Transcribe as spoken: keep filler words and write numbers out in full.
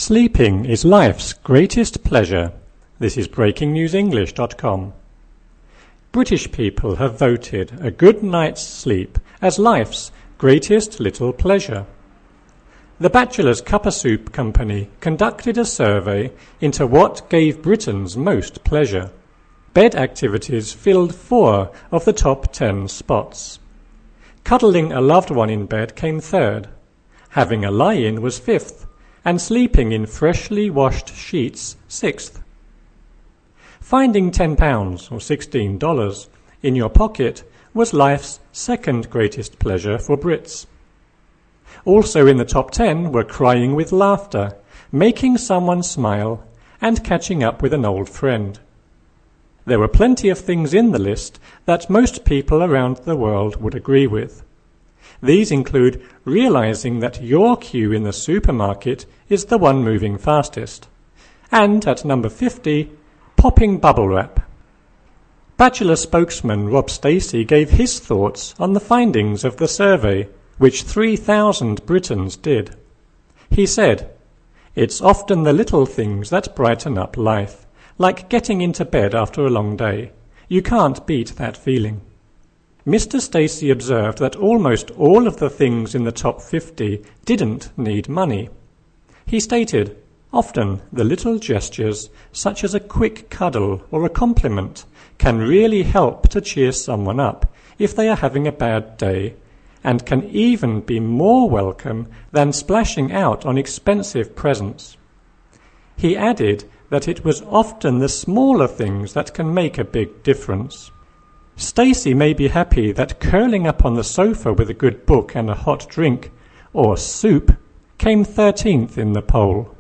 Sleeping is life's greatest pleasure. This is breaking news english dot com. British people have voted a good night's sleep as life's greatest little pleasure. The Bachelor's Cuppa Soup Company conducted a survey into what gave Britons most pleasure. Bed activities filled four of the top ten spots. Cuddling a loved one in bed came third. Having a lie-in was fifth, and sleeping in freshly washed sheets sixth. Finding ten pounds, or sixteen dollars, in your pocket was life's second greatest pleasure for Brits. Also in the top ten were crying with laughter, making someone smile, and catching up with an old friend. There were plenty of things in the list that most people around the world would agree with. These include realizing that your queue in the supermarket is the one moving fastest. And at number fifty, popping bubble wrap. Bachelor spokesman Rob Stacey gave his thoughts on the findings of the survey, which three thousand Britons did. He said, "It's often the little things that brighten up life, like getting into bed after a long day. You can't beat that feeling." Mister Stacey observed that almost all of the things in the top fifty didn't need money. He stated, "Often the little gestures, such as a quick cuddle or a compliment, can really help to cheer someone up if they are having a bad day, and can even be more welcome than splashing out on expensive presents." He added that it was often the smaller things that can make a big difference. Stacey may be happy that curling up on the sofa with a good book and a hot drink, or soup, came thirteenth in the poll.